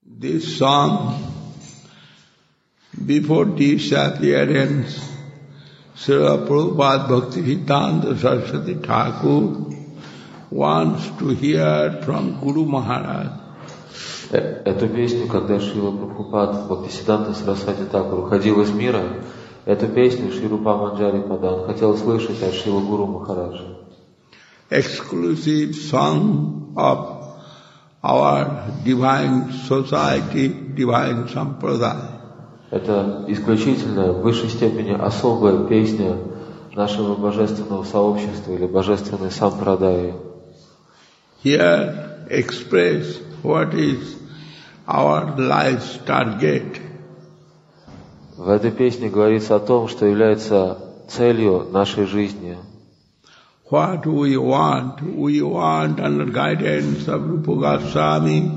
This song, before disappearance, Srila Prabhupada Bhaktisiddhanta Saraswati Thakur wants to hear from Guru Maharaj. Эту песню, когда Шрила Прабхупад Бхактисиддханта Сарасвати Тхакур уходил из мира, эту песню Шри Рупа Манджари Падан хотел слышать от Шрила Гуру Махараджа. Exclusive song of our divine society, divine sampradaya. Это исключительно, в высшей степени особая песня нашего божественного сообщества или божественной сампрадаи. Here express what is our life's target. В этой песне говорится о том, что является целью нашей жизни. What we want under guidance of Rupa Goswami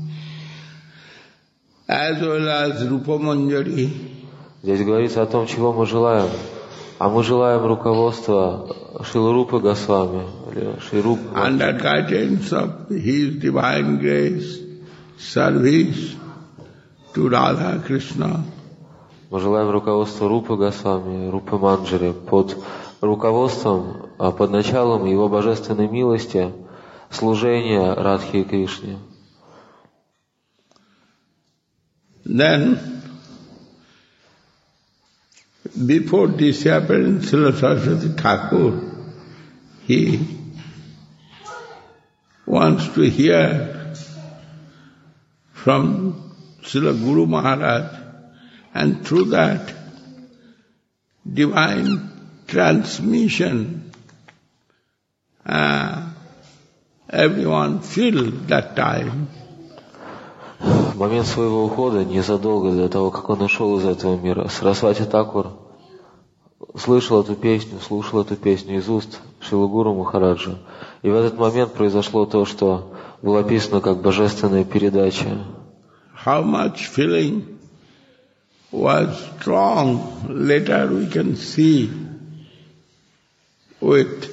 as well as Rupa Manjari. Здесь говорится о том, чего мы желаем. А мы желаем руководства Шрилы Рупы Госвами, или Шри Рупы. Under guidance of His divine grace, service to Radha Krishna. Мы желаем руководства Рупы Госвами, Рупы Манджари, под руководством, под началом Его божественной милости, служения Радхи и Кришне. Then, before disappearance of Saraswati Thakur, he wants to hear from Srila Guru Maharaj, and through that divine transmission, everyone feel that time. В момент своего ухода, незадолго до того, как он ушел из этого мира, Сарасвати Тхакур слышал эту песню, слушал эту песню из уст Шрилы Гуру Махараджа. И в этот момент произошло то, что было описано как божественная передача. How much feeling was strong, later we can see with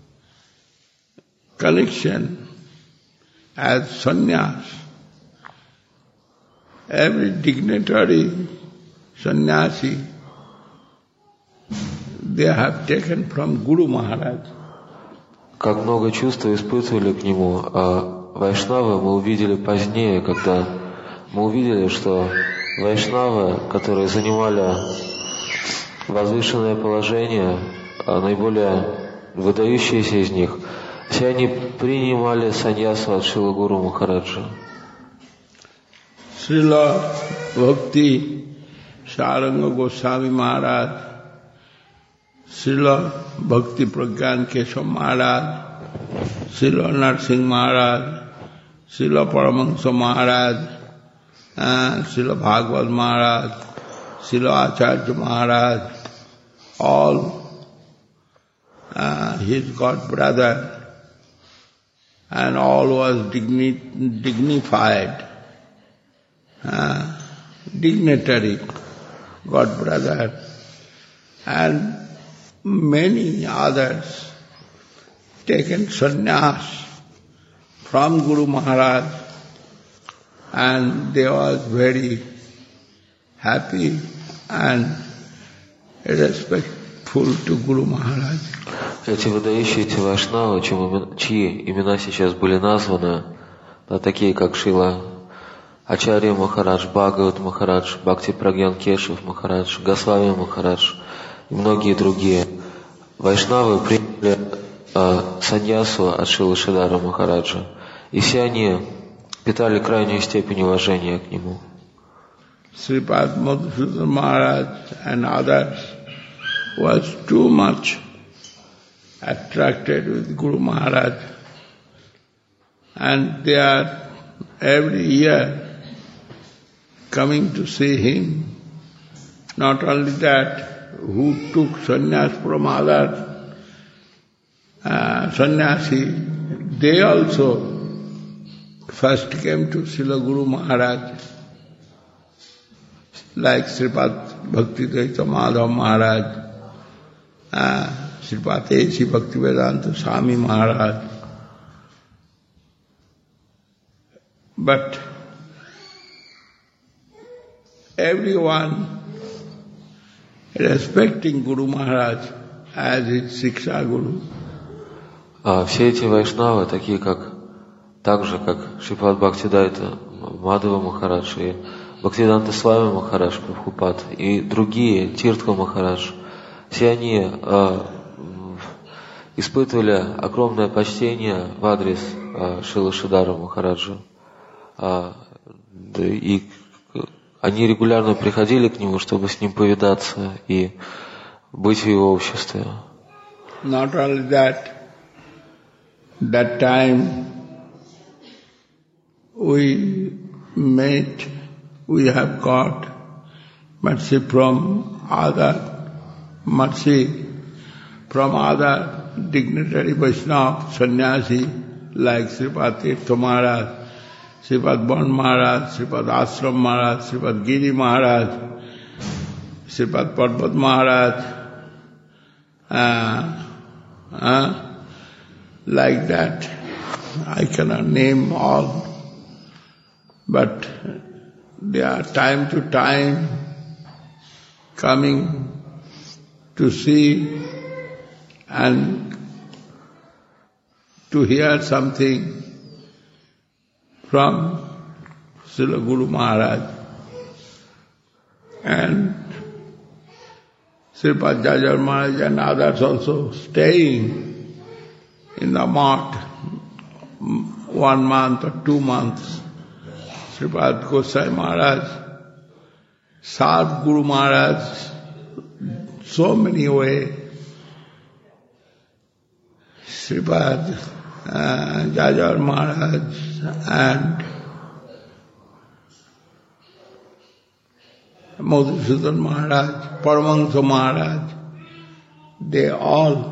connection as sannyas. Every dignitary sannyasi they have taken from Guru Maharaj. Как много чувств испытывали к нему, а вайшнавы мы увидели позднее, когда мы увидели, что вайшнавы, которые занимали возвышенное положение, наиболее выдающиеся из них, все они принимали саньясу от Шрилы Гуру Махараджа. Srila Bhakti Saranga Goswami Maharaj, Srila Bhakti Pragyan Keshav Maharaj, Srila Narsingh Maharaj, Srila Paramahansa Maharaj, Srila Bhagavad Maharaj, Srila Acharya Maharaj, all his god brother, and all was dignified, dignitary god brother, and many others taken sannyas from Guru Maharaj, and they was very happy and respectful to Guru Maharaj. Эти выдающиеся вайшнавы, чьи имена сейчас были названы, такие как Шрила Ачарья Махарадж, Бхагават Махарадж, Бхакти Прагьян Кешав Махарадж, Госвами Махарадж и многие другие, вайшнавы приняли саньясу от Шрилы Шридхара Махараджа, и все они питали крайнюю степень уважения к нему. Sripad Madhusudan Maharaj and others was too much attracted with Guru Maharaj, and they are every year coming to see him. Not only that, who took sannyas from other sannyasi, they also first came to Srila Guru Maharaj, like Sripad Bhaktivedanta Madhav Maharaj, Sripad A.C. Bhaktivedanta Swami Maharaj. But everyone respecting Guru Maharaj as his Siksha Guru. Все эти вайшнавы, такие так же, как Шрипад Бхактидайта Мадхава Махарадж и Бхактивиданта Свами Махарадж Прабхупад и другие, Тиртха Махарадж, все они испытывали огромное почтение в адрес Шрилы Шридхара Махараджа. И они регулярно приходили к нему, чтобы с ним повидаться и быть в его обществе. Not only that time we have got mercy from other dignitary Vaishnava, sannyasi like Sripad Tirtha Maharaj, Sripad Bon Maharaj, Sripad Ashram Maharaj, Sripad Giri Maharaj, Sripad Parvat Maharaj, like that. I cannot name all, but they are time to time coming to see and to hear something from Srila Guru Maharaj. And Sripad Jajar Maharaj and others also staying in the mart 1 month or 2 months. Sripad Gosai Maharaj served Guru Maharaj so many ways. Sripad Jajar Maharaj and Madhusudan Maharaj, Paramahansa Maharaj, they all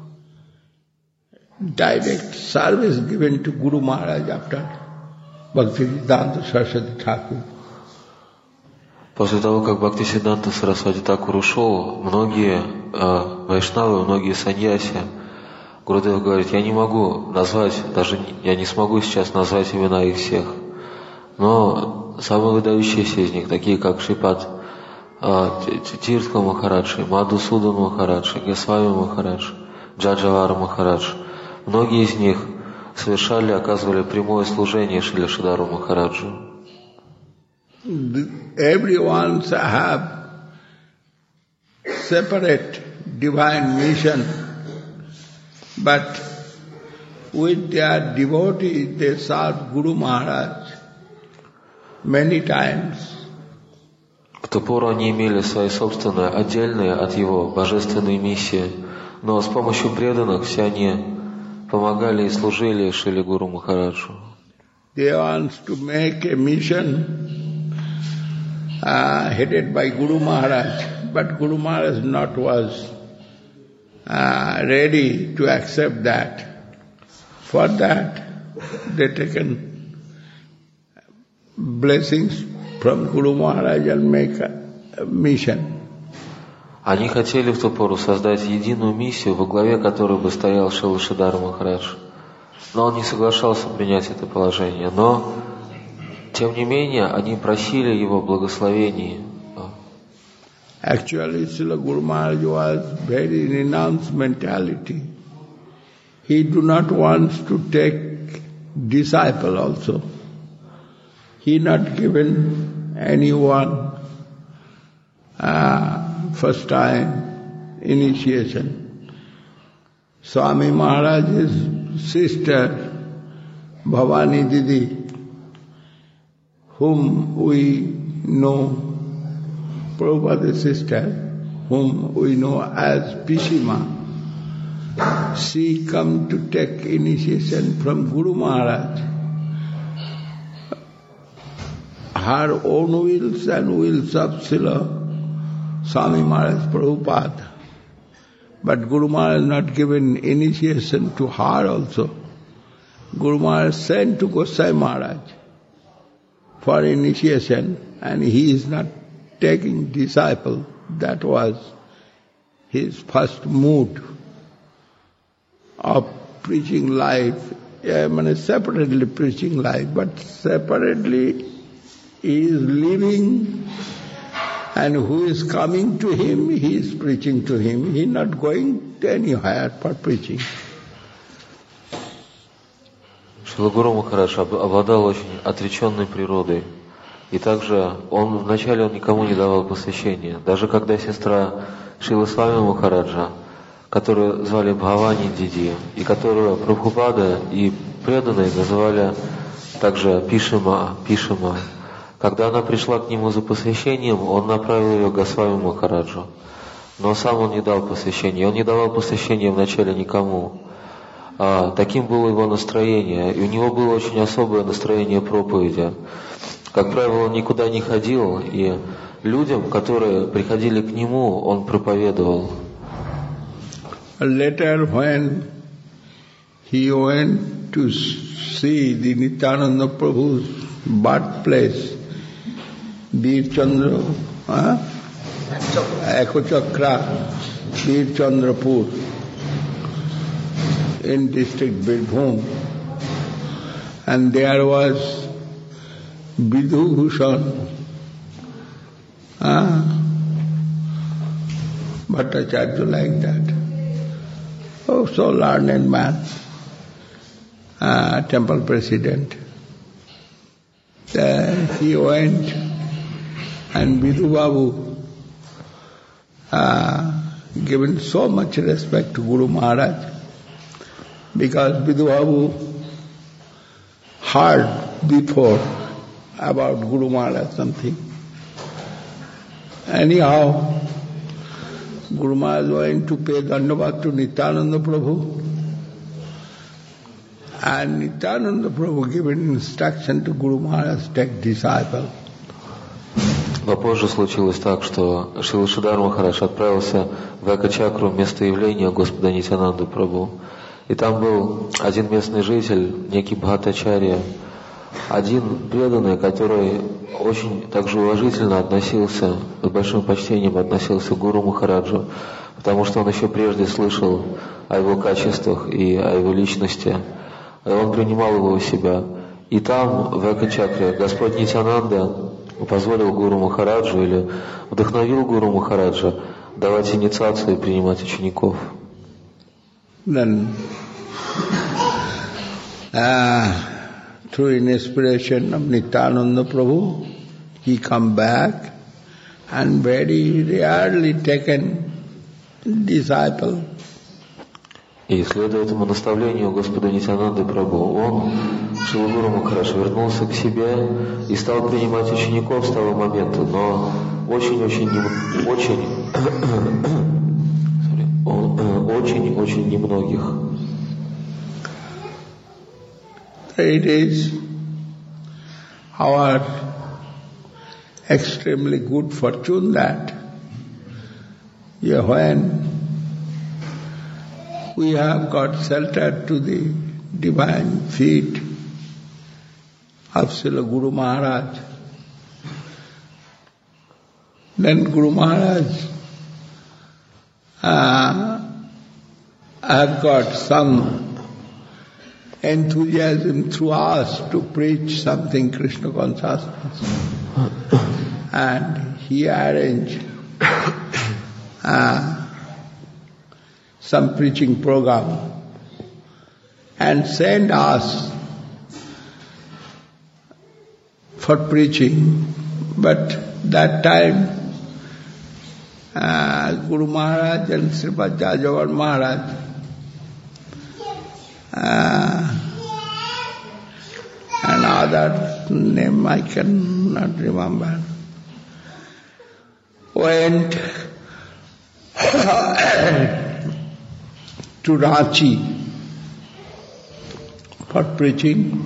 direct service given to Guru Maharaj after Bhaktisiddhanta Saraswati Thakur. После того, как Бхактисиддханта Сарасвати Тхакур ушел, многие вайшнавы, многие саньяси, Гурудев говорит, я не могу назвать, даже я не смогу сейчас назвать имена их всех, но самые выдающиеся из них, такие как Шрипад Тиртха Махарадж, Мадхусудан Махарадж, Госвами Махарадж, Джаджавара Махарадж, многие из них совершали, оказывали прямое служение Шриле Шридхару Махараджу. Everyone have separate divine mission, but with their devotees they serve Guru Maharaj many times. В ту пору они имели свои собственные, отдельные от его божественные миссии, но с помощью преданных все они помогали и служили Шриле Гуру Махараджу. They want to make a mission headed by Guru Maharaj, but Guru Maharaj was ready to accept that. For that, they taken blessings from Guru Maharaj and make a mission. Они хотели в ту пору создать единую миссию, во главе которой бы стоял Шрила Шридхар Махарадж. Но он не соглашался принять это положение. Но, тем не менее, они просили его благословений. Actually, Srila Guru Maharaj was very renounced mentality. He do not want to take disciple also. He not given anyone first time initiation. Swami Maharaj's sister, Bhavani Didi, whom we know, Prabhupada's sister, whom we know as Pishima, she come to take initiation from Guru Maharaj. Her own wills and wills of Srila Swami Maharaj Prabhupada. But Guru Maharaj not given initiation to her also. Guru Maharaj sent to Gosai Maharaj for initiation, and he is not taking disciple. That was his first mood of preaching life. Separately preaching life, but separately he is living And who is coming to him, he is preaching to him. He is not going anywhere for preaching. Шрила Гуру Махарадж обладал очень отреченной природой. И также вначале он никому не давал посвящения. Даже когда сестра Шрила Свами Махараджа, которую звали Бхавани Диди, и которую Прабхупада и преданные называли также Пишима, когда она пришла к нему за посвящением, он направил ее к Госвами Махараджу. Но сам он не дал посвящения. Он не давал посвящения вначале никому. Таким было его настроение. И у него было очень особое настроение проповеди. Как правило, он никуда не ходил, и людям, которые приходили к нему, он проповедовал. Later, when he went to see the Nityananda Prabhu's birthplace, Veer Chandra, Ekochakra, Veer Chandrapur, in district Birbhum, and there was Vidhu Bhushan, Bhattacharya like that. Oh, so learned man, temple president. He went, and Vidhu Babu given so much respect to Guru Maharaj, because Vidhu Babu heard before about Guru Maharaj something. Anyhow, Guru Maharaj went to pay Dandavat to Nityananda Prabhu, and Nityananda Prabhu given instruction to Guru Maharaj, take disciple. Но позже случилось так, что Шрила Шридхар Махарадж отправился в Эко-чакру, место явления Господа Нитьянанды Прабху. И там был один местный житель, некий Бхаттачарья, один преданный, который очень также уважительно относился, с большим почтением относился к Гуру Махараджу, потому что он еще прежде слышал о его качествах и о его личности. И он принимал его у себя. И там, в Эко-чакре, Господь Нитьянанда позволил Гуру Махараджу или вдохновил Гуру Махараджа давать инициацию и принимать учеников. Then, through inspiration of Nityananda Prabhu, he come back and very rarely taken disciple. И следуя этому наставлению Господа Нитьянанды Прабху, он, Шрила Гуру Махарадж, вернулся к себе и стал принимать учеников с того момента, но очень немногих. It is our extremely good fortune that when we have got sheltered to the divine feet of Srila Guru Maharaj, then Guru Maharaj have got some enthusiasm through us to preach something Krishna consciousness. And he arranged some preaching program and sent us for preaching. But that time Guru Maharaj and Sripad Jajavar Maharaj and other name I cannot remember, went to Ranchi for preaching,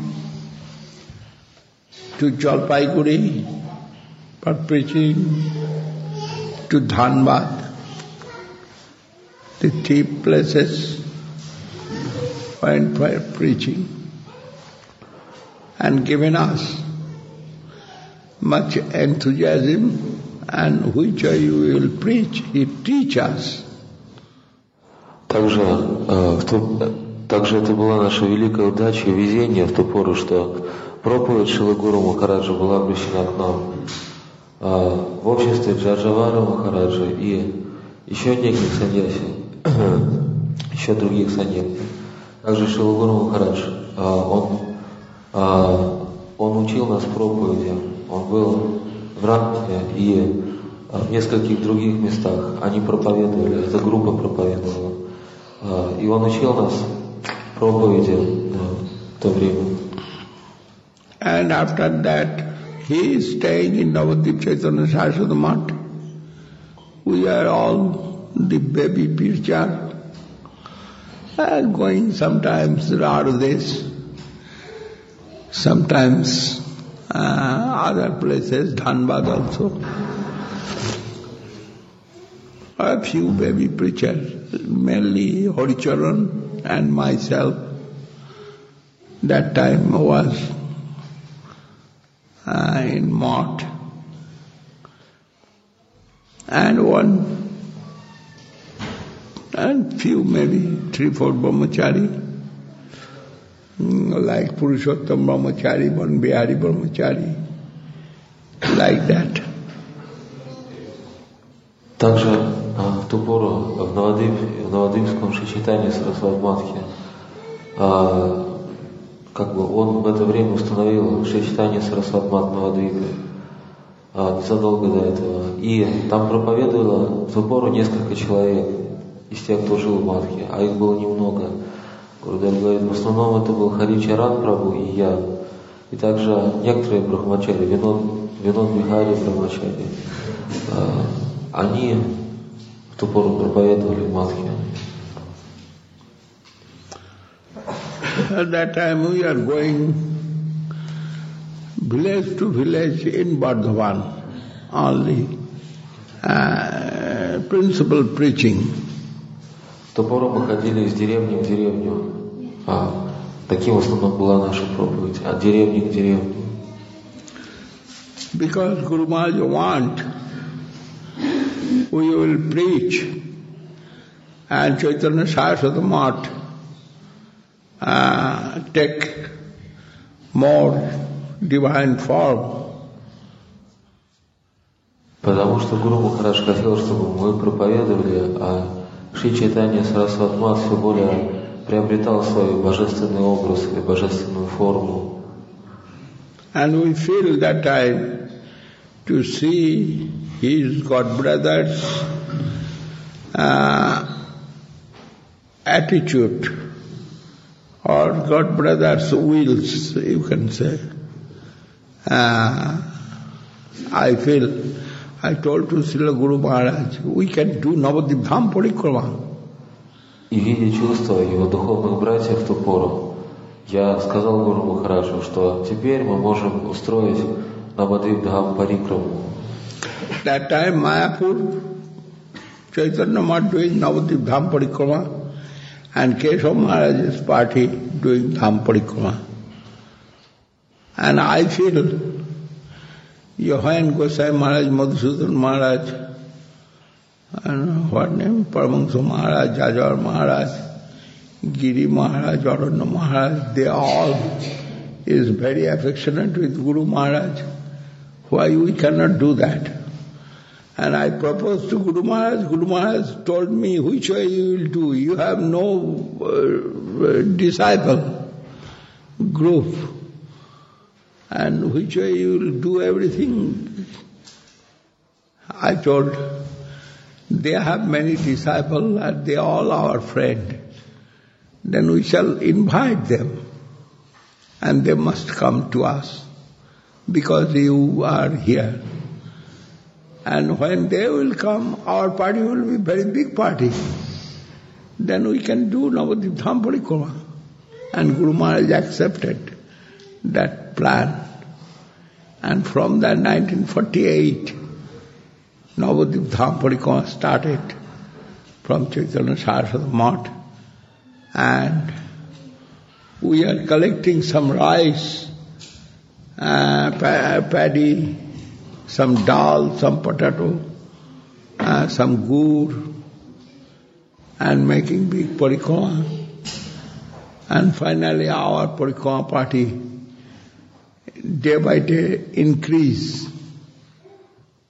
to Jalpaiguri for preaching, to Dhanbad, the 3 places went for preaching, and given us much enthusiasm, and which you will preach, he teach us. Также это была наша великая удача и везение в ту пору, что проповедь Шрилы Гуру Махараджа была обращена к нам. в обществе Джаджавара Махараджа и еще неких саньяси, еще других саньяси. Также Шрила Гуру Махарадж, он учил нас проповеди, он был в Рамте и в нескольких других местах. Они проповедовали, эта группа проповедовала. И он учил нас проповеди в то время. And after that, he is staying in Navadvip Chaitanya Saraswati Math. We are all the baby preacher, going sometimes Radhadesh, sometimes other places, Dhanbad also. A few baby preachers, mainly Haricharan and myself. That time was in Mott. And few, maybe 3-4 brahmachari, like Purushottam brahmachari, one Bihari brahmachari, like that. Также в ту пору в Навадвипском Шри Чайтанья Сарасвати Матхе, он в это время установил Шри Чайтанья Сарасвати Мат Навадвипе, незадолго до этого. И там проповедовало в ту пору несколько человек из тех, кто жил в Матхе, а их было немного. Гурудев говорит, в основном это был Хари Чаран Прабху и я, и также некоторые брахмачари, Винод Бихари брахмачари. Они в ту пору проповедовали в Матхе. At that time we are going village to village in Bardhaman, only principal preaching. В ту пору мы ходили из деревни в деревню. Таким в основном была наша проповедь, от деревни к деревне. Because Guru Maharaj want, we will preach, and Chaitanya Saraswati Math take more divine form. Потому что Гуру Махарадж хотел, чтобы мы проповедовали, а Шри Чайтанья Сарасвати Мат все более приобретал свой божественный образ и божественную форму. And we feel that time to see his God brothers' attitude or God brothers' wills, you can say. I told to Srila Guru Maharaj, we can do Navadvip Dham Parikrama. И видя чувства его духовных братьев в ту пору, я сказал Гуру Махараджу, что теперь мы можем устроить Навадвип Dham Парикраму. That time Mayapur, Chaitanya Math doing Navadvip Dham Parikrama and Keshav Maharaj's party doing Dham Parikrama. And I feel Yohan Gosai Maharaj, Madhusudan Maharaj, and what name? Paramahansa Maharaj, Jajwar Maharaj, Giri Maharaj, Aranya Maharaj, they all is very affectionate with Guru Maharaj. Why we cannot do that? And I proposed to Guru Maharaj told me, which way you will do? You have no disciple group. And which way you will do everything? I told, they have many disciples and they are all our friends. Then we shall invite them and they must come to us because you are here. And when they will come, our party will be a very big party. Then we can do Navadvip Dham Parikrama. And Guru Maharaj accepted that plan. And from that 1948, Navadvip Dham Parikrama started from Chaitanya Saraswati Math. And we are collecting some rice, paddy, some dal, some potato, some gur, and making big parikrama. And finally our parikrama party day by day increase.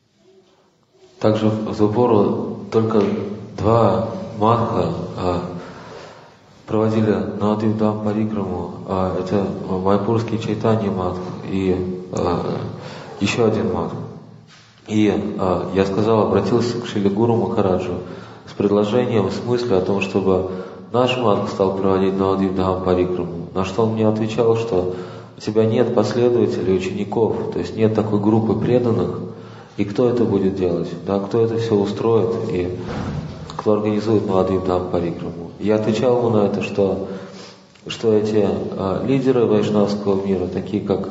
Также в ту пору только два мадха проводили Навадвип-Дхам Парикраму. Это майпурский Чайтанья Мадх и еще один мадх. И я обратился к Шриле Гуру Махараджу с предложением, с мыслью о том, чтобы наш мадх стал проводить Навадвип-Дхам Парикраму. На что он мне отвечал, что у тебя нет последователей, учеников, то есть нет такой группы преданных, и кто это будет делать, да, кто это все устроит, и кто организует Навадвип-Дхам Парикраму. Я отвечал ему на это, что эти лидеры вайшнавского мира, такие как,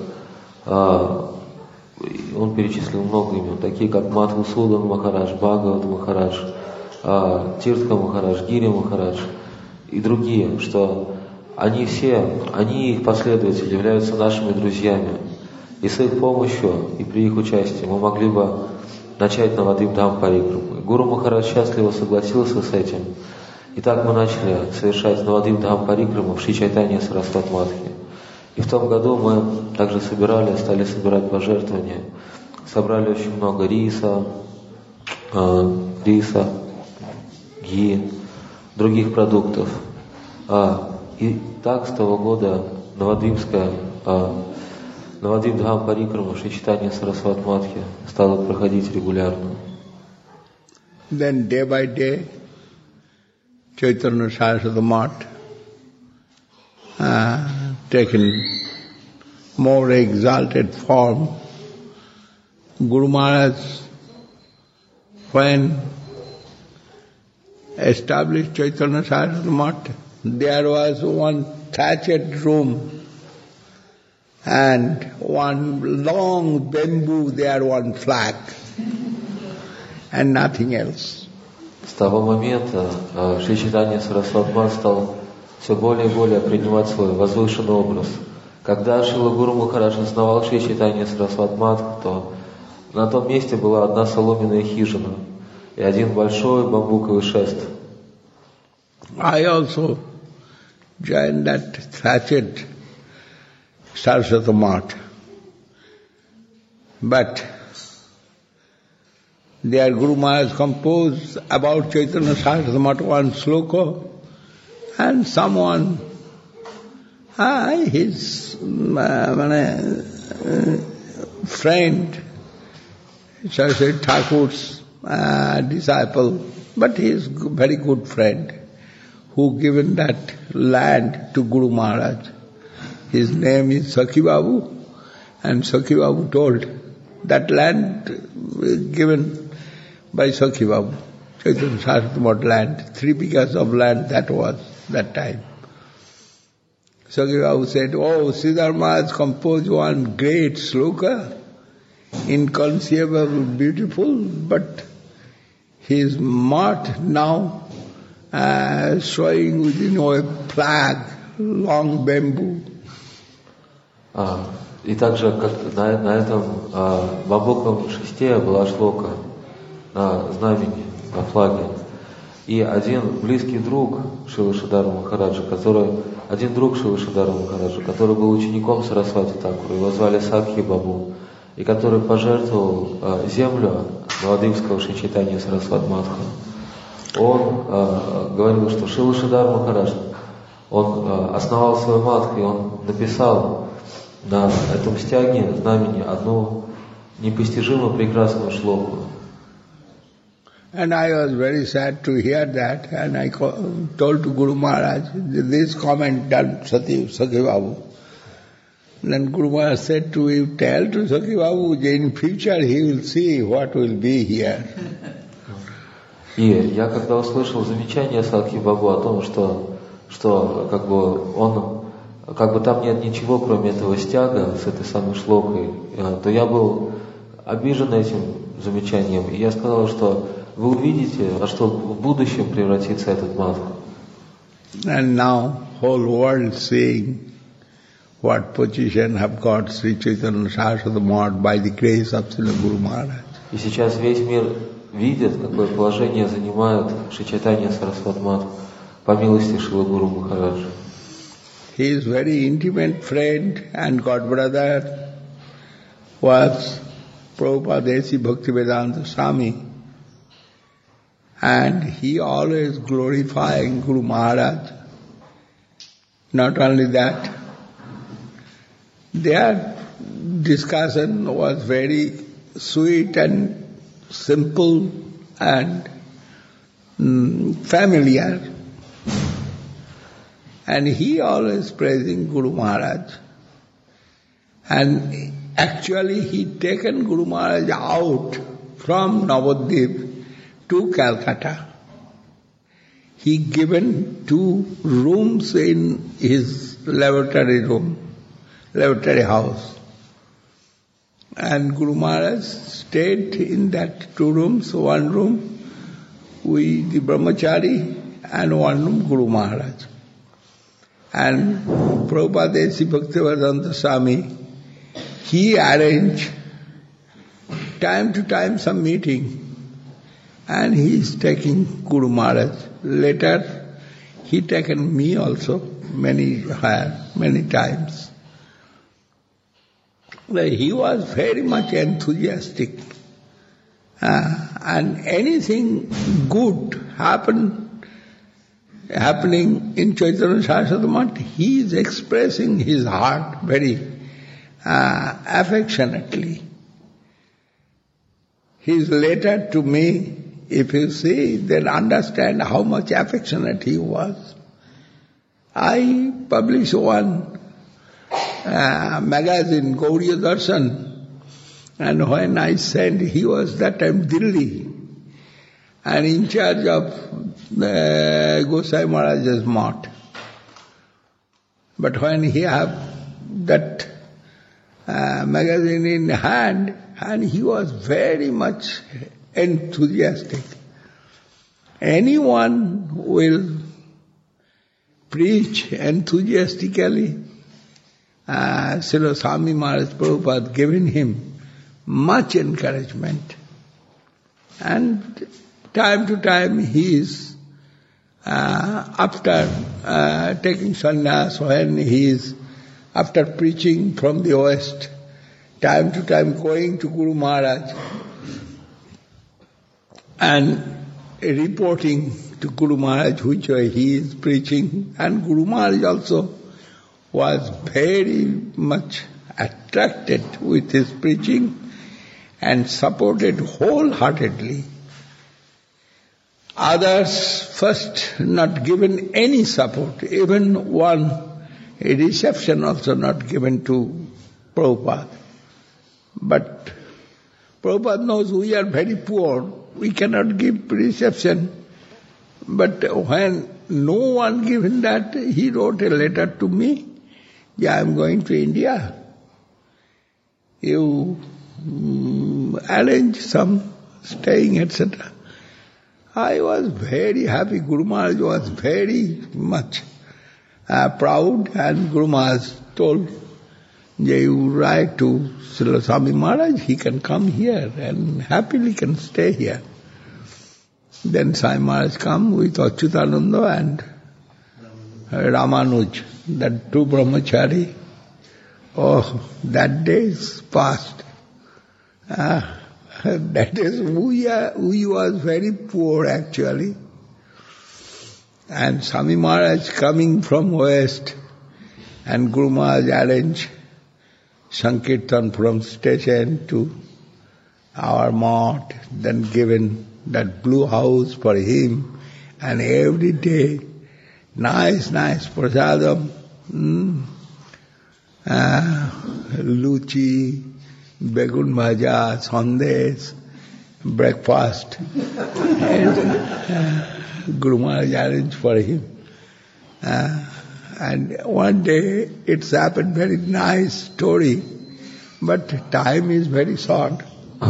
он перечислил много имен, такие как Мадхусудан Махарадж, Бхагават Махарадж, Тиртха Махарадж, Гири Махарадж и другие, что они и их последователи являются нашими друзьями. И с их помощью, и при их участии мы могли бы начать Навадвип-Дхам Парикраму. Гуру Махарадж счастливо согласился с этим. И так мы начали совершать Навадвип-Дхам Парикраму в Шри Чайтанья Сарасват Мадхе. И в том году мы также стали собирать пожертвования. Собрали очень много риса, ги, других продуктов. И так с того года Навадвип-Дхам Парикраму в Шри Чайтанья Сарасват Мадхе стала проходить регулярно. Then day by day, Chaitanya Saraswati Math taken more exalted form. Guru Maharaj, when established Chaitanya Saraswati Math, there was one thatched room and one long bamboo there, one flag, and nothing else. С того момента Шри Чайтанья Сарасват Мадх стал все более и более принимать свой возвышенный образ. Когда Шрила Гуру Махарадж основал Шри Чайтанья Сарасват Мадх, то на том месте была одна соломенная хижина и один большой бамбуковый шест. I also joined that thatched Saraswati Math. But their Guru Maharaj composed about Chaitanya Saraswati Math one sloka, and someone, his friend, Saraswati Thakur's disciple, but he is very good friend, who given that land to Guru Maharaj. His name is Sakhi Babu, and Sakhi Babu told that land given by Sakhi Babu, Chaitanya Saraswati Math land, 3 bighas of land that was that time. Sakhi Babu said, oh, Siddhar Maharaj composed one great sloka, inconceivable, beautiful, but his math now showing within a flag, long bamboo. И также как на этом бамбуковом шесте была шлока на знамени, на флаге. И один близкий друг Шрилы Шридхара Махараджа, который был учеником Сарасвати Такура, его звали Сакхи Бабу, и который пожертвовал землю Навадвипского Шри Чайтанья Сарасват Мадха. Он говорил, что Шрила Шридхар Махарадж, он основал свой мадх, и он написал на этом стяге, знамени, одну непостижимо прекрасную шлоку. And I was very sad to hear that, and I told to Guru Maharaj, this comment done Sakhi Babu. Then Guru Maharaj said to him, tell to Sakhi Babu, in future he will see what will be here. И я когда услышал замечание Сакхи Бабу о том, что как бы там нет ничего, кроме этого стяга с этой самой шлокой, то я был обижен этим замечанием. И я сказал, что вы увидите, во что в будущем превратится этот мадх. And now whole world seeing what position have got Sri Chaitanya Saraswati Math by the grace of Srila Guru Maharaj. И сейчас весь мир видит, какое положение занимает Шри Чайтанья Сарасвати Мадх по милости Шрилы Гуру Махараджа. His very intimate friend and godbrother was Prabhupada A.C. Bhaktivedanta Swami, And he always glorifying Guru Maharaj. Not only that, their discussion was very sweet and simple and familiar. And he always praising Guru Maharaj. And actually he taken Guru Maharaj out from Navadvip to Calcutta. He given 2 rooms in his lavatory house. And Guru Maharaj stayed in that 2 rooms, 1 room with the Brahmachari and 1 room Guru Maharaj. And Prabhupada A.C. Bhaktivedanta Swami, he arranged time to time some meeting, and he is taking Guru Maharaj. Later, he taken me also many times. He was very much enthusiastic, and anything good happening in Chaitanya Saraswati Math, he is expressing his heart very affectionately. His letter to me, if you see, then understand how much affectionate he was. I published one magazine, Gauriya Darshan, and when I sent, he was that time Delhi, and in charge of Gosai Maharaj's Math. But when he have that magazine in hand, and he was very much enthusiastic. Anyone will preach enthusiastically. Srila Swami Maharaj Prabhupada given him much encouragement. And time to time he is, after taking sannyas, when he is, after preaching from the West, time to time going to Guru Maharaj and reporting to Guru Maharaj which way he is preaching. And Guru Maharaj also was very much attracted with his preaching and supported wholeheartedly. Others first not given any support, even a reception also not given to Prabhupada. But Prabhupada knows we are very poor, we cannot give reception. But when no one given that, he wrote a letter to me, I am going to India. You arrange some staying, etc. I was very happy. Guru Maharaj was very much proud, and Guru Maharaj told, you write to Srila Swami Maharaj, he can come here and happily can stay here. Then Swami Maharaj come with Achyutananda and Ramanuj, that 2 brahmachari. Oh, that day is past. That is, we was very poor actually. And Swami Maharaj coming from West, and Guru Maharaj arranged Sankirtan from station to our mart, then given that blue house for him, and every day nice prasadam, luchi, begun bhaja, sandesh, breakfast. And Guru Maharaj arranged for him. And one day it's happened, very nice story, but time is very short.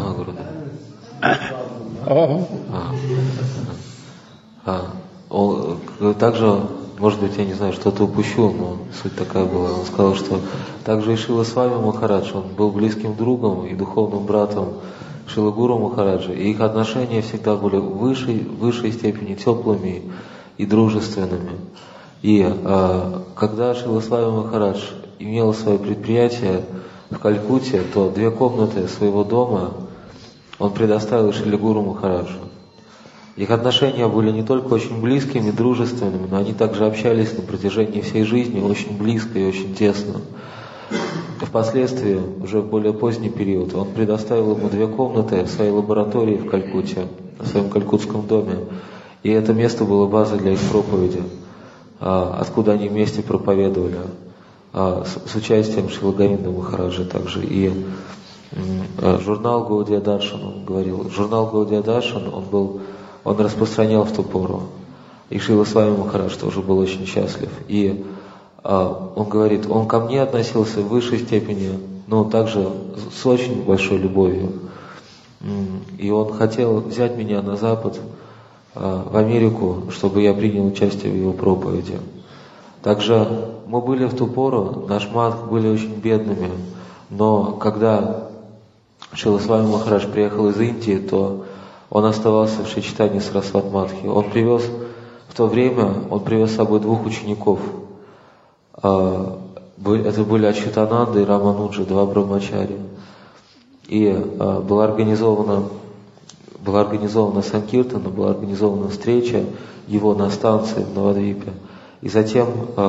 Также, может быть, я не знаю, что-то упущу, но суть такая была. Он сказал, что также и Шрила Свами Махарадж, он был близким другом и духовным братом Шрила Гуру Махараджа, и их отношения всегда были в высшей степени теплыми и дружественными. И когда Шрила Свами Махарадж имел свое предприятие в Калькутте, то 2 комнаты своего дома он предоставил Шриле Гуру Махараджу. Их отношения были не только очень близкими, дружественными, но они также общались на протяжении всей жизни очень близко и очень тесно. Впоследствии, уже в более поздний период, он предоставил ему 2 комнаты в своей лаборатории в Калькутте, в своем калькутском доме. И это место было базой для их проповеди, откуда они вместе проповедовали, с участием Шрила Говинда Махараджа также. И журнал Гаудия Даршан, он говорил, журнал Гаудия Даршан, он распространял в ту пору. И Шрила Свами Махарадж тоже был очень счастлив. И он говорит, он ко мне относился в высшей степени, но также с очень большой любовью. И он хотел взять меня на Запад, в Америку, чтобы я принял участие в его проповеди. Также мы были в ту пору, наш мадх были очень бедными, но когда Шрила Свами Махарадж приехал из Индии, то он оставался в Шри Чайтанья Сарасвати Мадхе. В то время он привез с собой 2 учеников. Это были Ачютананда и Рамануджа, 2 брамачари. И была организована Санкиртана, была организована встреча его на станции в Навадвипе. И затем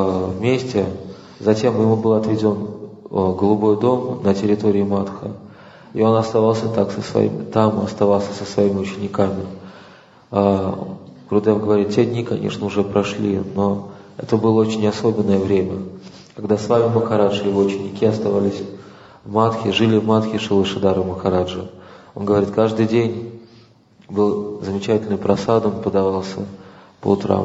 ему был отведен голубой дом на территории Мадха. И он оставался оставался со своими учениками. Гурудев говорит, те дни, конечно, уже прошли, но это было очень особенное время, когда Свами Махарадж и его ученики оставались в Мадхе, жили в Мадхе Шрилы Шридхара Махараджа. Он говорит, каждый день был замечательный прасадом, подавался по утрам.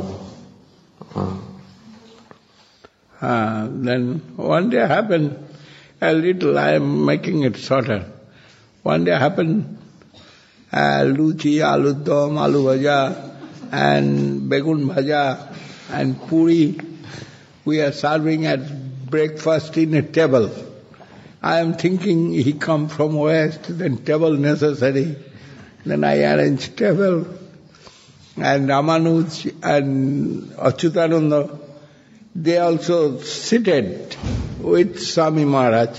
Then one day happened, I am making it shorter. One day happened, luchi, aloo dom, aloo bhaja, and begun bhaja, and puri, we are serving at breakfast in a table. I am thinking he come from west, then table necessary. Then I arranged table, and Ramanuj and Achyutananda, they also seated with Swami Maharaj.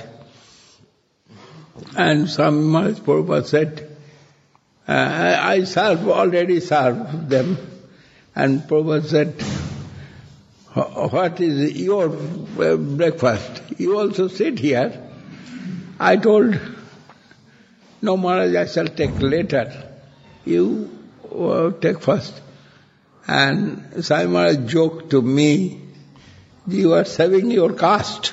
And Swami Maharaj Prabhupada said, I already served them. And Prabhupada said, what is your breakfast? You also sit here. I told, no Maharaj, I shall take later. You take first. And Swami Maharaj joked to me, you are saving your caste.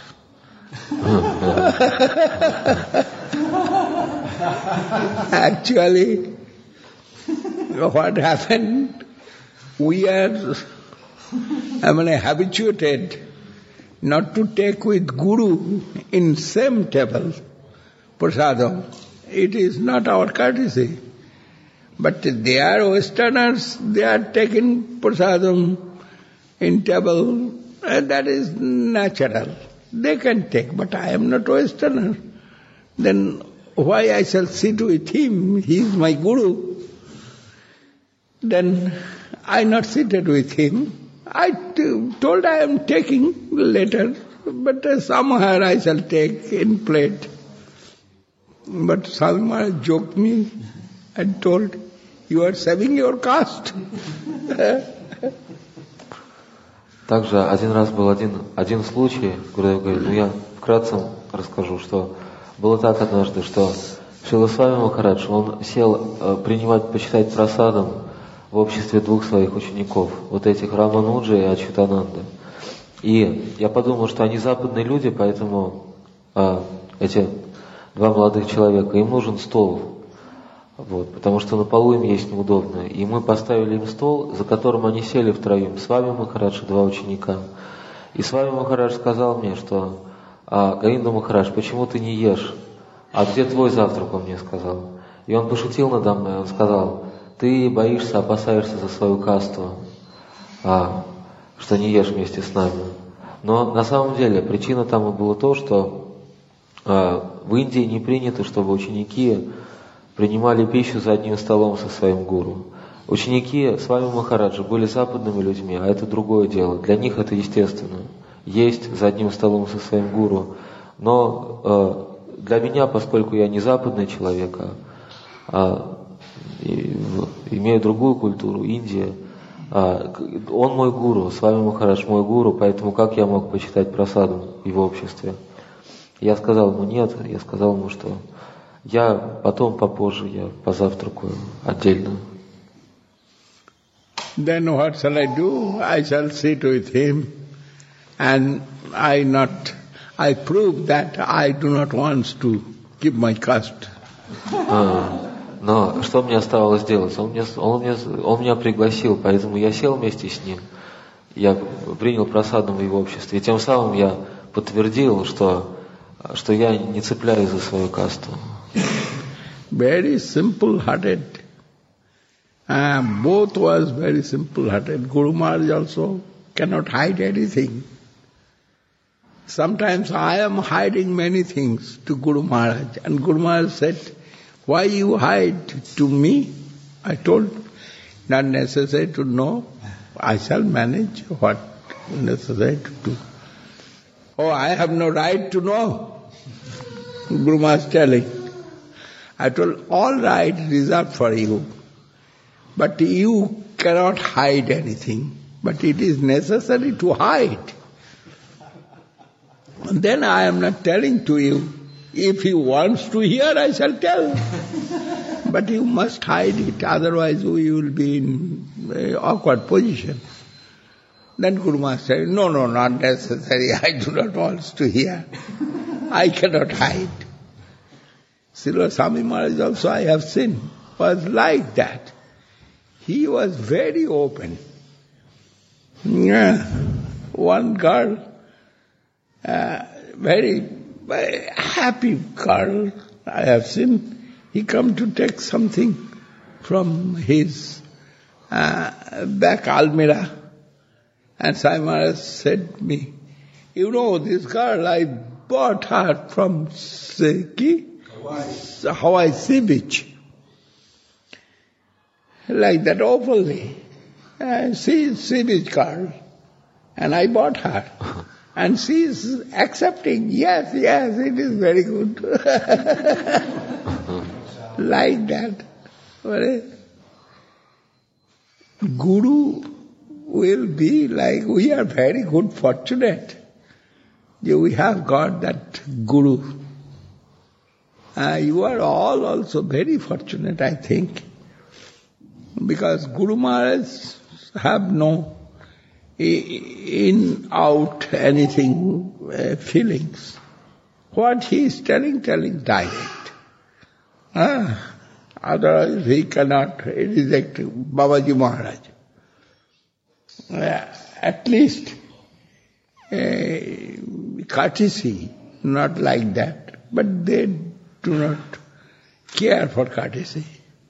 Actually, what happened, we are habituated not to take with Guru in same table, prasadam. It is not our courtesy. But they are Westerners, they are taking prasadam in table, and that is natural. They can take, but I am not Westerner. Then why I shall sit with him? He is my Guru. Then I not seated with him. I told I am taking later, but somehow I shall take in plate. But Swami Maharaj joked me and told, you are saving your caste. Также один раз был один случай, Гурудев говорит, я вкратце расскажу, что было так однажды, что Шрила Свами Махарадж, он сел почитать прасадам в обществе 2 своих учеников, вот этих Рамануджа и Ачютананда. И я подумал, что они западные люди, поэтому эти 2 молодых человека, им нужен стол, потому что на полу им есть неудобно. И мы поставили им стол, за которым они сели втроем, Свами Махарадж и 2 ученика. И Свами Махарадж сказал мне, что Говинда Махарадж, почему ты не ешь? А где твой завтрак, он мне сказал. И он пошутил надо мной, он сказал, ты боишься, опасаешься за свою касту, что не ешь вместе с нами. Но на самом деле причина тому была то, что в Индии не принято, чтобы ученики принимали пищу за одним столом со своим гуру. Ученики Свами Махараджа были западными людьми, а это другое дело. Для них это естественно. Есть за одним столом со своим гуру. Но для меня, поскольку я не западный человек, имею другую культуру, Индия. Он мой гуру, с вами Махарадж мой гуру, поэтому как я мог почитать прасаду в его обществе? Я сказал ему нет, я сказал ему, что я потом, попозже, я позавтракаю отдельно. Then what shall I do? I shall sit with him and I prove that I do not want to keep my caste. Но что мне оставалось делать? Он меня пригласил, поэтому я сел вместе с ним. Я принял прасаду в его обществе. И тем самым я подтвердил, что я не цепляюсь за свою касту. Very simple-hearted. Both was very simple-hearted. Guru Maharaj also cannot hide anything. Sometimes I am hiding many things to Guru Maharaj. And Guru Maharaj said, why you hide to me? I told, not necessary to know. I shall manage what necessary to do. Oh, I have no right to know. Guru Maharaj telling. I told, all right, reserved for you. But you cannot hide anything. But it is necessary to hide. And then I am not telling to you. If he wants to hear, I shall tell. But you must hide it, otherwise we will be in an awkward position. Then Guru Maharaj said, no, not necessary, I do not want to hear. I cannot hide. Srila Swami Maharaj also, I have seen, was like that. He was very open. One girl, very happy girl, I have seen, he come to take something from his back almirah. And Swami Maharaj said to me, you know this girl, I bought her from Hawaii Sea Beach. Like that openly. She is Sea Beach girl. And I bought her. And she is accepting, yes, it is very good. Like that. Guru will be like, we are very good fortunate. We have got that Guru. You are all also very fortunate, I think. Because Guru Maharaj have no in-out anything, feelings. What he is telling direct. Otherwise he cannot reject Babaji Maharaj. At least courtesy, not like that. But they do not care for courtesy.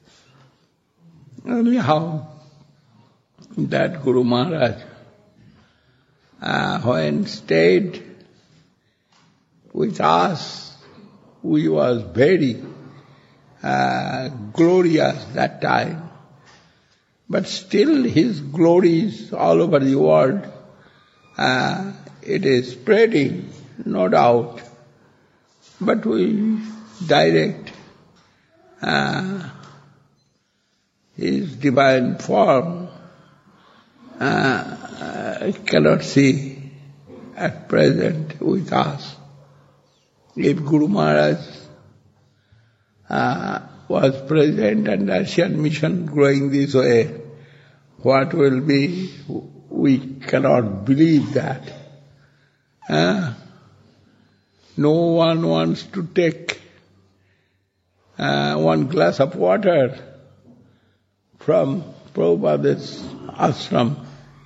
Only how that Guru Maharaj, when stayed with us, we was very glorious that time. But still his glory is all over the world. It is spreading, no doubt. But we direct his divine form cannot see at present with us. If Guru Maharaj was present and Asian mission growing this way, what will be, we cannot believe that. No one wants to take one glass of water from Prabhupada's ashram.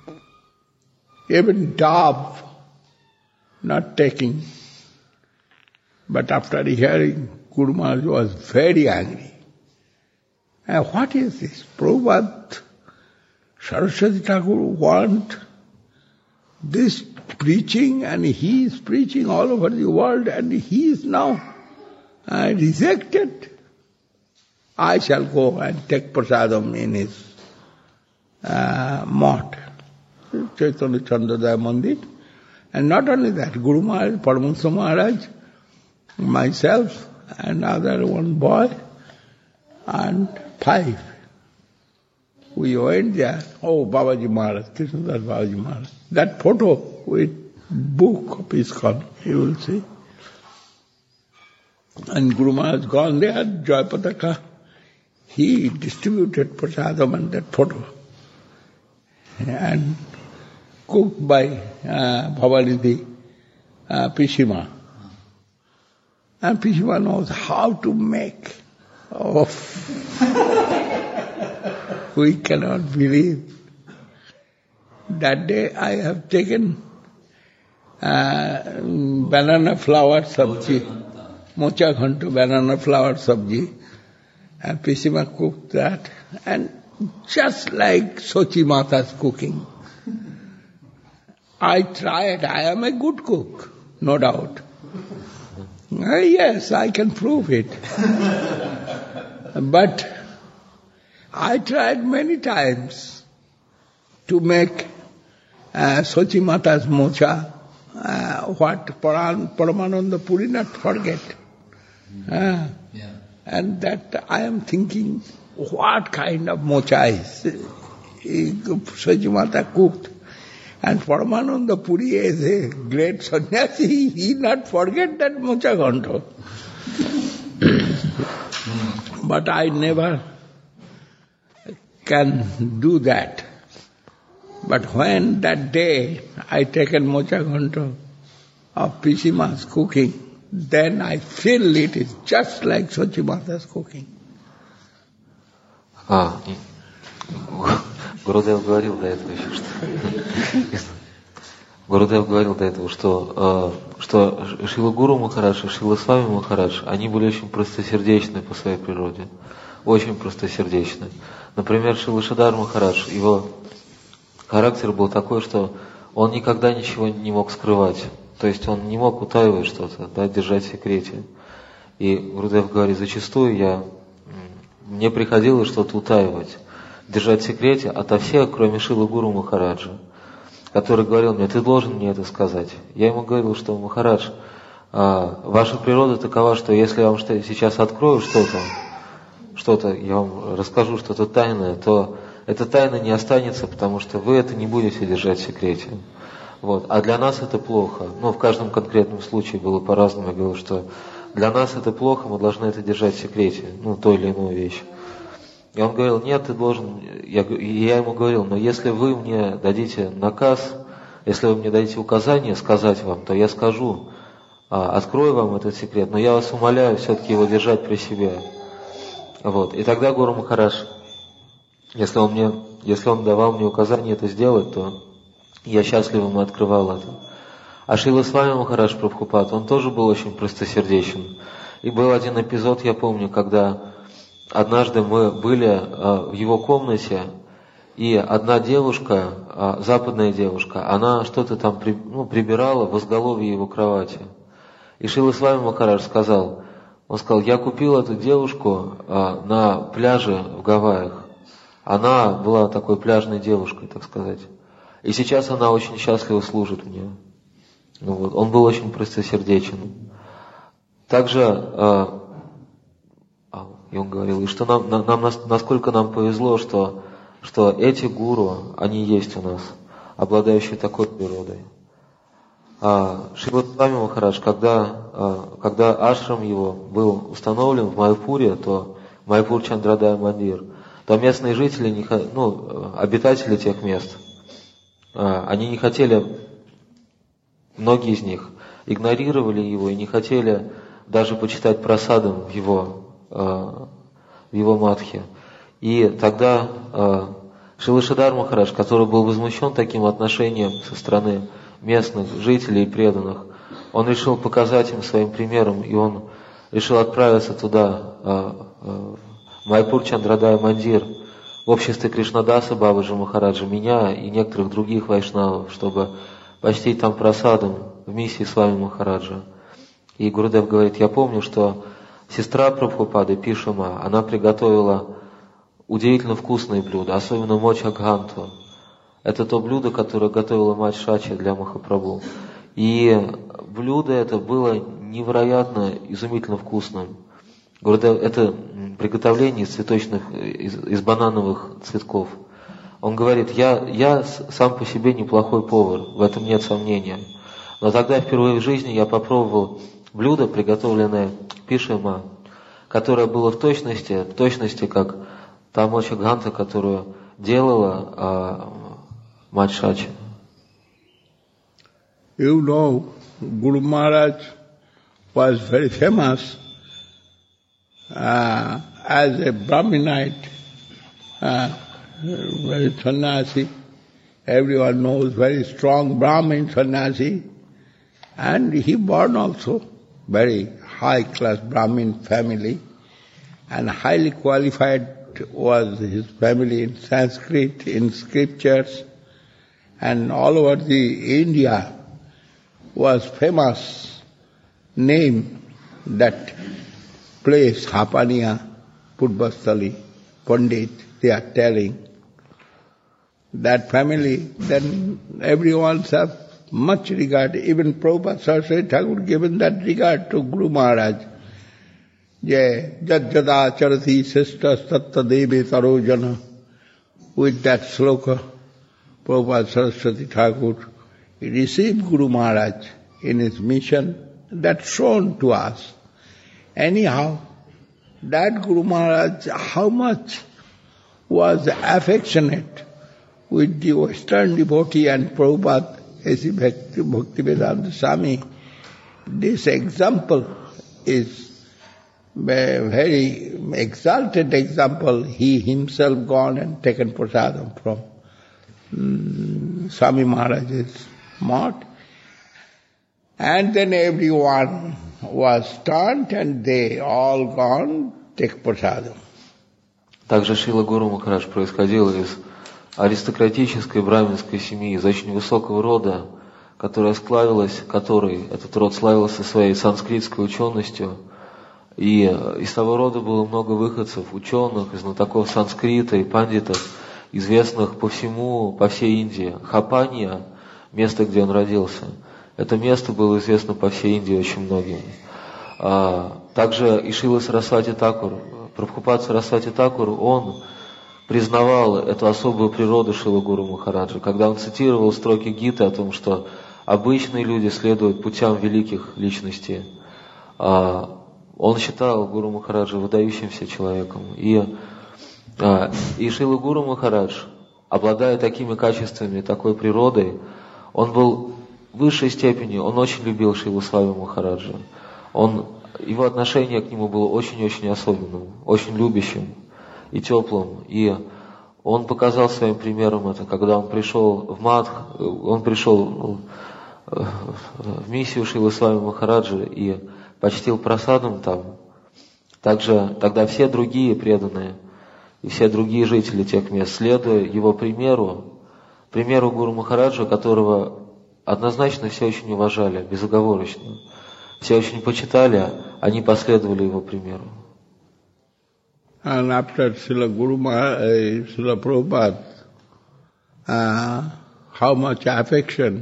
Even dove not taking. But after hearing, Guru Maharaj was very angry. What is this? Prabhupada, Saraswati Thakur want this preaching, and he is preaching all over the world, and he is now rejected. I shall go and take prasadam in his mott, Chaitanya Chandrodaya Mandir. And not only that, Guru Maharaj, Paramahansa Maharaj, myself, and other one boy, and 5 we went there. Oh, Babaji Maharaj, Krishnadas Babaji Maharaj. That photo with book of ISKCON, you will see. And Guru Maharaj gone there, Jayapataka, he distributed prasadam and that photo. And cooked by Bhavanidhi Pishima. And Pishima knows how to make. Oh, we cannot believe. That day I have taken banana flower sabji, mocha ghanto banana flower sabji, and Pishima cooked that, and just like Sochi Mata's cooking. I tried, I am a good cook, no doubt. Yes, I can prove it. But I tried many times to make Sochi Mata's mocha, what Paramananda Puri not forget. And that I am thinking, what kind of mocha is Sochi Mata cooked? And Paramananda Puri is a great sannyasi, he not forget that mocha ghanto. But I never can do that. But when that day I taken mocha ghanto of Pishima's cooking, then I feel it is just like Sochi Mata's cooking. Гурудев говорил до этого еще, что Шрила Гуру Махарадж и Шрила Свами Махарадж, они были очень простосердечны по своей природе. Очень простосердечны. Например, Шрила Шридар Махарадж, его характер был такой, что он никогда ничего не мог скрывать. То есть он не мог утаивать что-то, держать в секрете. И Гурудев говорит, зачастую мне приходилось что-то утаивать, держать в секрете ото всех, кроме Шрилы Гуру Махараджа, который говорил мне, ты должен мне это сказать. Я ему говорил, что Махарадж, ваша природа такова, что если я вам сейчас открою что-то, я вам расскажу что-то тайное, то эта тайна не останется, потому что вы это не будете держать в секрете. Вот. А для нас это плохо. В каждом конкретном случае было по-разному. Я говорил, что для нас это плохо, мы должны это держать в секрете, ту или иную вещь. И он говорил, нет, ты должен... Я ему говорил, но если вы мне дадите наказ, если вы мне дадите указание сказать вам, то я скажу, открою вам этот секрет, но я вас умоляю все-таки его держать при себе. Вот. И тогда Гуру Махарадж, если он давал мне указание это сделать, то я счастливо ему открывал это. А Шрила Свами Махарадж Прабхупад, он тоже был очень простосердечен. И был один эпизод, я помню, когда однажды мы были в его комнате, и одна девушка, западная девушка, она что-то там прибирала в изголовье его кровати. И Шрила Свами Махарадж сказал, я купил эту девушку на пляже в Гавайях. Она была такой пляжной девушкой, так сказать. И сейчас она очень счастливо служит мне. Он был очень простосердечен. Также, и он говорил, и что насколько нам повезло, что эти гуру, они есть у нас, обладающие такой природой. Шрила Свами Махарадж, когда ашрам его был установлен в Майяпуре, то Майяпур Чандрадая Мандир, то местные жители, обитатели тех мест, они не хотели, многие из них игнорировали его и не хотели даже почитать прасадам в его матхе. И тогда Шрила Шридар Махарадж, который был возмущен таким отношением со стороны местных жителей и преданных, он решил показать им своим примером, и он решил отправиться туда, в Майяпур Чандрадая Мандир, в обществе Кришнадаса Бабаджи Махараджа, меня и некоторых других вайшнавов, чтобы почтить там прасадам в миссии Свами Махараджа. И Гурудев говорит, я помню, что сестра Прабхупады Пишама, она приготовила удивительно вкусные блюда, особенно моча гханту. Это то блюдо, которое готовила мать Шачи для Махапрабху. И блюдо это было невероятно, изумительно вкусным. Это приготовление из банановых цветков. Он говорит, я сам по себе неплохой повар, в этом нет сомнения. Но тогда впервые в жизни я попробовал блюдо, приготовленное пишема, которое было в точности как та моча ганта, которую делала мать Шачи. You know, Guru Maharaj was very famous as a Brahminite, very sannyasi. Everyone knows, very strong Brahmin sannyasi. And he born also very high-class Brahmin family, and highly qualified was his family in Sanskrit, in scriptures, and all over the India was famous name that place, Hapania, Purvastali, Pandit, they are telling. That family, then everyone has much regard, even Prabhupada Saraswati Thakur given that regard to Guru Maharaj. Jad jada charati sista satta deve tarojana. With that sloka, Prabhupada Saraswati Thakur, he received Guru Maharaj in his mission. That's shown to us. Anyhow, that Guru Maharaj, how much was affectionate with the Western devotee and Prabhupada, A.C. Bhaktivedanta Swami. This example is a very exalted example. He himself gone and taken prasadam from Swami Maharaj's mouth. And then everyone was stunned and they all gone take prasadam. Также Шрила Гуру Махарадж происходил из аристократической браминской семьи, из очень высокого рода, этот род славился своей санскритской ученостью, и из того рода было много выходцев, ученых, знатоков санскрита и пандитов, известных по всей Индии. Хапания, место, где он родился, это место было известно по всей Индии очень многим. Также и Шрила Сарасвати Такур, Прабхупад Сарасвати Такур, он признавал эту особую природу Шрилы Гуру Махараджа, когда он цитировал строки Гиты о том, что обычные люди следуют путям великих личностей. Он считал Гуру Махараджа выдающимся человеком. И Шрила Гуру Махарадж, обладая такими качествами, такой природой, он был в высшей степени, он очень любил Шрилу Свами Махараджа. Его отношение к нему было очень-очень особенным, очень любящим и теплым. И он показал своим примером это, когда он пришел в Мадх, он пришел в миссию Шрилы Свами Махараджа и почтил прасадом там. Также тогда все другие преданные и все другие жители тех мест, следуя его примеру Гуру Махараджа, которого однозначно все очень уважали, безоговорочно, все очень почитали, они последовали его примеру. And after Srila Prabhupada, how much affection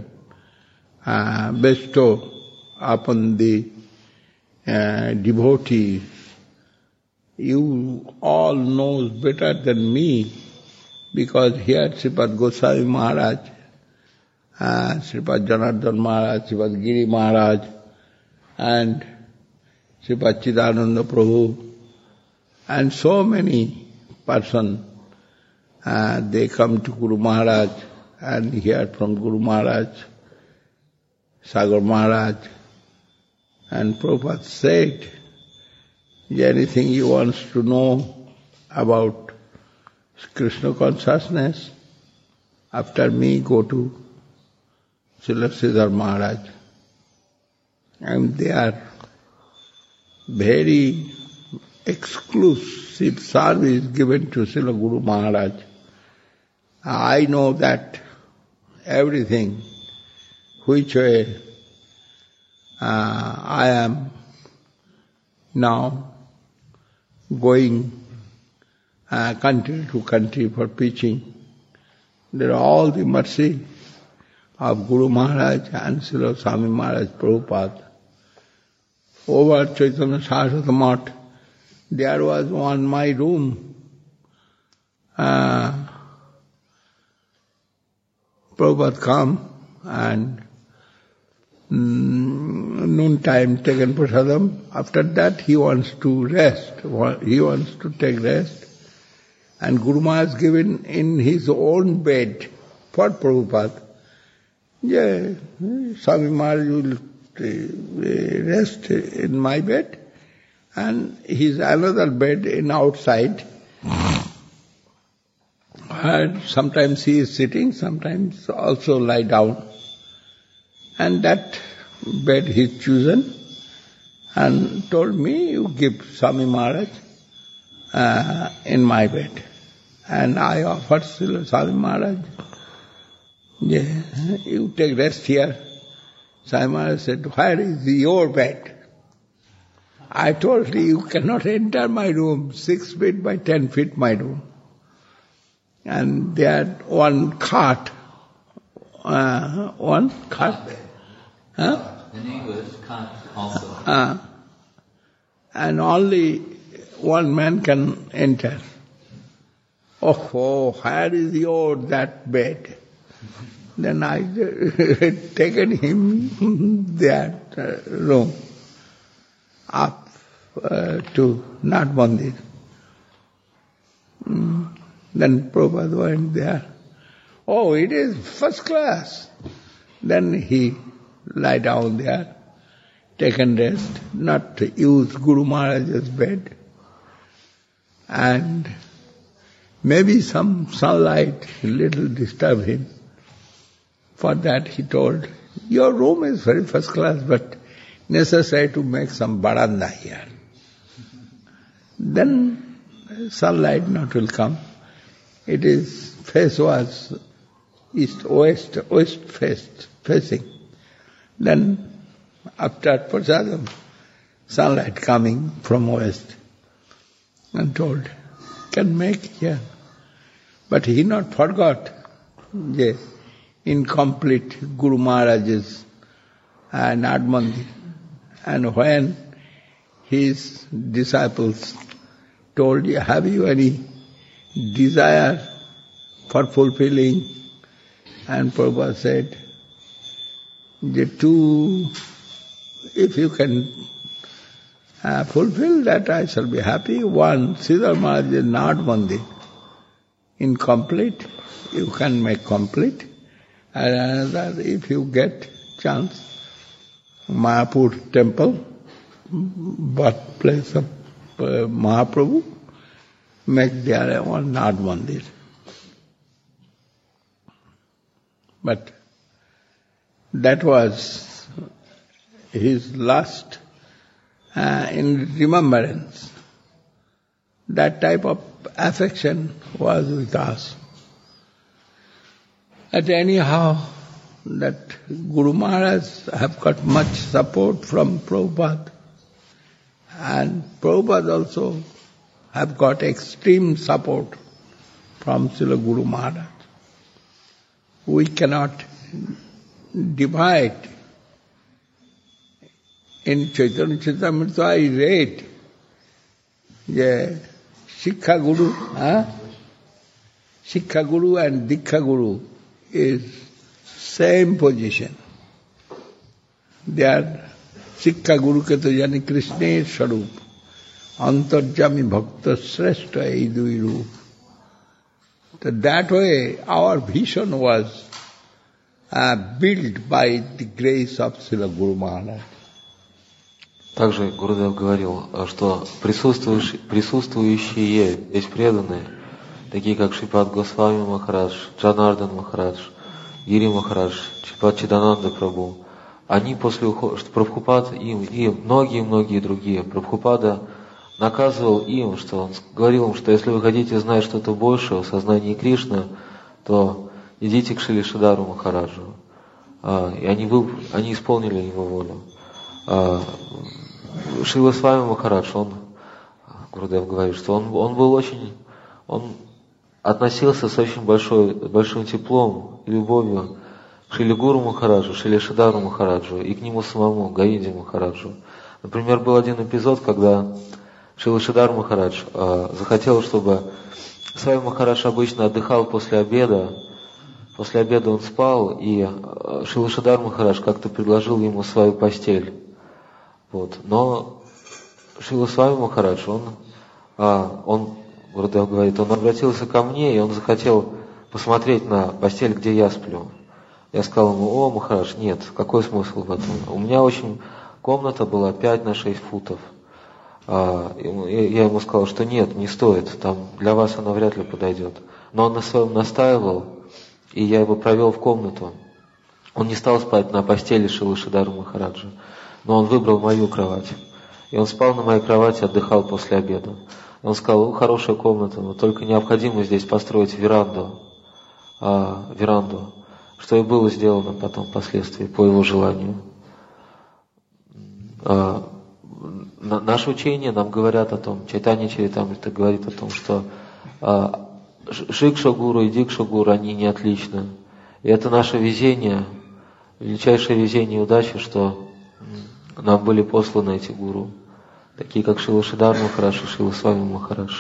bestow upon the devotees, you all know better than me, because here Sripad Goswami Maharaj, Sripad Janardhan Maharaj, Sripad Giri Maharaj, and Sripad Chidananda Prabhu, and so many persons, they come to Guru Maharaj and hear from Guru Maharaj, Sagar Maharaj, and Prabhupada said, anything he wants to know about Krishna consciousness, after me go to Srila Sridhar Maharaj. And they are very exclusive service given to Srila Guru Maharaj. I know that everything which way I am now going country to country for preaching, there are all the mercy of Guru Maharaj and Srila Swami Maharaj Prabhupada. Over Chaitanya Saraswati Math, there was one my room. Prabhupada come and noontime taken prasadam. After that he wants to rest. He wants to take rest. And Guru Maharaj has given in his own bed for Prabhupada. Yeah, Swami Maharaj will rest in my bed. And his another bed in outside. And sometimes he is sitting, sometimes also lie down. And that bed he's chosen and told me, you give Swami Maharaj in my bed. And I offered Swami Maharaj, yeah, you take rest here. Swami Maharaj said, where is your bed? I told him, you cannot enter my room, 6 feet by 10 feet my room. And there one cart. Huh? In English, cot also. And only one man can enter. Oh, where is that bed? Then I taken him that room up to Nath Mandir. Then Prabhupada went there. Oh, it is first class. Then he lie down there, taken rest, not use Guru Maharaj's bed. And maybe some sunlight little disturb him. For that he told, your room is very first class, but necessary to make some baranda here. Then sunlight not will come. It is, face was west facing. Then after prasadam, sunlight coming from west, and told, can make here. But he not forgot the incomplete Guru Maharaj's Nath Mandir. And when his disciples told, have you any desire for fulfilling? And Prabhupada said, the two, if you can fulfill that, I shall be happy. One, Sridhar Maharaj's Nath Mandir, incomplete, you can make complete. And another, if you get chance, Mayapur temple, birthplace of Mahaprabhu, make there one Nath Mandir. But that was his last in remembrance. That type of affection was with us. But anyhow, that Guru Maharaj have got much support from Prabhupada. And Prabhupada also have got extreme support from Srila Guru Maharaj. We cannot divide. In Chaitanya Charitamrita I read, Sikha Guru, Sikha Guru and Diksha Guru is same position. They are Sikha Guru ke to yani Krishna Swarup, Antarjami Bhakta Sreshta ei dui roop. So that way our vision was built by the grace of Srila Guru Maharaj. Также Гурудев говорил, что присутствующие здесь преданные, такие как Шрипад Госвами Махарадж, Джанардан Махарадж, Гири Махарадж, Шрипад Чидананда Прабху, они после ухода, что Прабхупад им и многие другие, Прабхупада наказывал им, что он говорил им, что если вы хотите знать что-то большее в сознании Кришны, то идите к Шриле Шридару Махараджу. И они исполнили его волю. Шрила Свами Махарадж, Гурудев говорит, что он относился с очень большим теплом и любовью к Шриле Гуру Махараджу, Шриле Шридару Махараджу и к нему самому, Говинде Махараджу. Например, был один эпизод, когда Шрила Шридар Махарадж захотел, чтобы Свами Махарадж обычно отдыхал после обеда После обеда он спал, и Шрила Махарадж как-то предложил ему свою постель. Вот. Но Шрила Махарадж, Гурудев говорит, он обратился ко мне, и он захотел посмотреть на постель, где я сплю. Я сказал ему: о, Махарадж, нет, какой смысл в этом? У меня комната была 5 на 6 футов. Я ему сказал, что нет, не стоит, там для вас она вряд ли подойдет. Но он на своем настаивал, и я его провел в комнату. Он не стал спать на постели Шрилы Махараджа, но он выбрал мою кровать. И он спал на моей кровати, отдыхал после обеда. Он сказал: хорошая комната, но только необходимо здесь построить веранду, что и было сделано потом впоследствии по его желанию. Наше учение нам говорят о том, Чайтанья Чаритамрита говорит о том, что Шикша Гуру и Дикша Гуру, они не отличны. И это наше везение, величайшее везение и удача, что нам были посланы эти гуру, такие как Шрила Шридхар Махарадж и Шрила Свами Махарадж.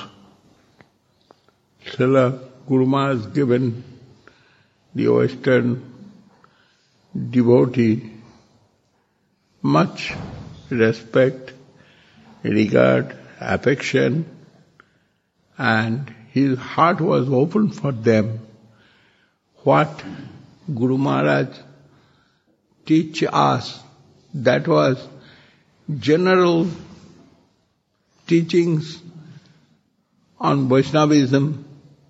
Srila Guru Maharaj has given the Western devotee much respect, regard, affection, and his heart was open for them. What Guru Maharaj teach us, that was general teachings on Vaishnavism,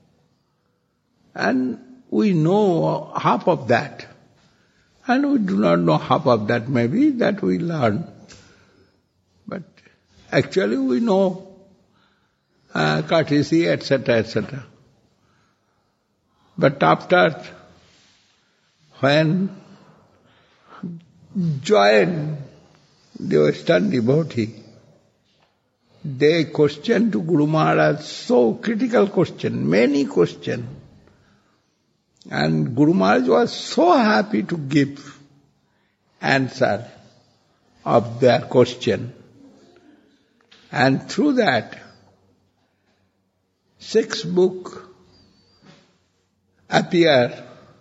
and we know half of that, and we do not know half of that, maybe that we learn. But actually we know courtesy, etc., etc. But after, when joined the Western devotee, they questioned to Guru Maharaj, so critical question, many questions. And Guru Maharaj was so happy to give answer of their question. And through that, 6 books appear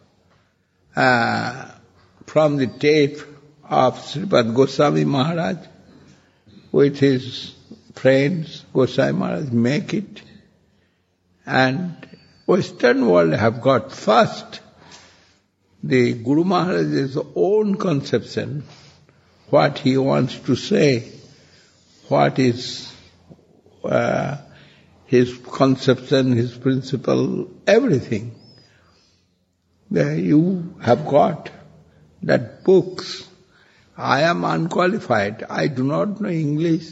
from the tape of Sripad Goswami Maharaj with his friends. Goswami Maharaj make it, and Western world have got first the Guru Maharaj's own conception, what he wants to say, what is his conception, his principle, everything. There you have got that books. I am unqualified. I do not know English.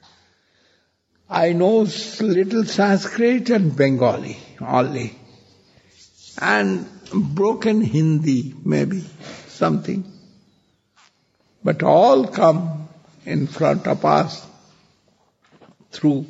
I know little Sanskrit and Bengali only. And broken Hindi, maybe, something. But all come in front of us through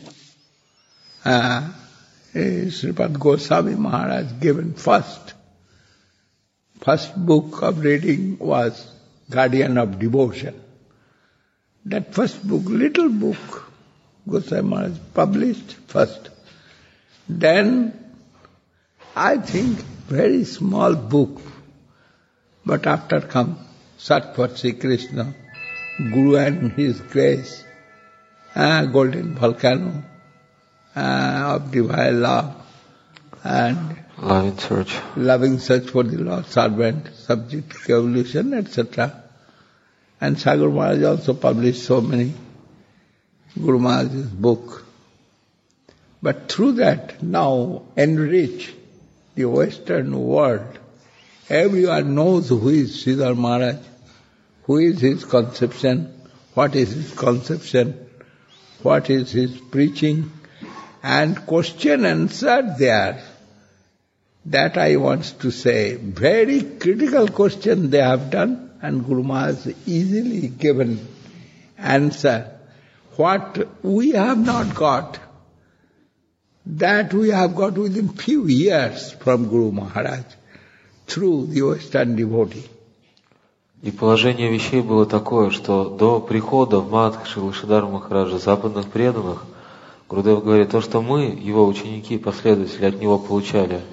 Sripad Goswami Maharaj given first. First book of reading was Guardian of Devotion. That first book, little book, Goswami Maharaj published first. Then, I think, very small book, but after come Satpathy Sri Krishna, Guru and His Grace, Golden Volcano of Divine Love, and Loving Search for the Lost Servant, Subject Evolution, etc. And Sagar Maharaj also published so many Guru Maharaj's book. But through that now enrich the Western world. Everyone knows who is Sridhar Maharaj, who is his conception, what is his conception, what is his preaching, and question answer there. That I want to say. Very critical question they have done, and Guru Maharaj easily given answer. What we have not got, that we have got within few years from Guru Maharaj, through the Western devotee. И положение вещей было такое, что до прихода в Мадх Шрилы Шридхара Махараджа западных преданных, Гурудев говорит, то, что мы, его ученики и последователи, от него получали,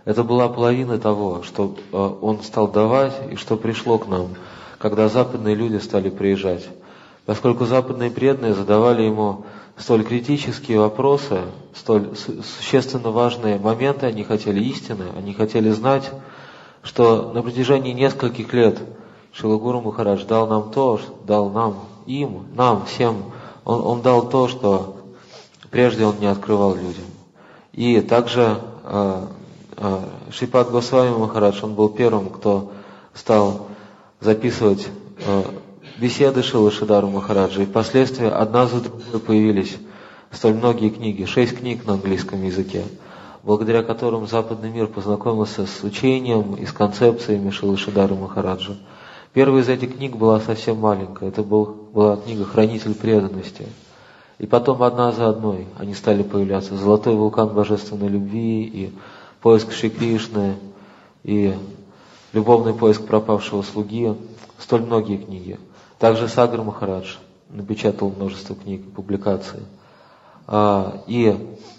Это была половина того, что он стал давать и что пришло к нам, когда западные люди стали приезжать. Поскольку западные преданные задавали ему столь критические вопросы, столь существенно важные моменты, они хотели истины, они хотели знать, что на протяжении нескольких лет Шрила Гуру Махарадж дал нам то, дал нам, нам, всем, он дал то, что прежде он не открывал людям. И также Шрипад Госвами Махарадж, он был первым, кто стал записывать беседы Шрилы Шридхара Махараджа, и впоследствии одна за другой появились столь многие книги, 6 книг на английском языке, благодаря которым западный мир познакомился с учением и с концепциями Шрилы Шридхара Махараджа. Первая из этих книг была совсем маленькая, это была книга «Хранитель преданности». И потом одна за одной они стали появляться. «Золотой вулкан божественной любви», и «Поиск Шри Кришны», и «Любовный поиск пропавшего слуги», столь многие книги. Также Сагар Махарадж напечатал множество книг и публикаций. И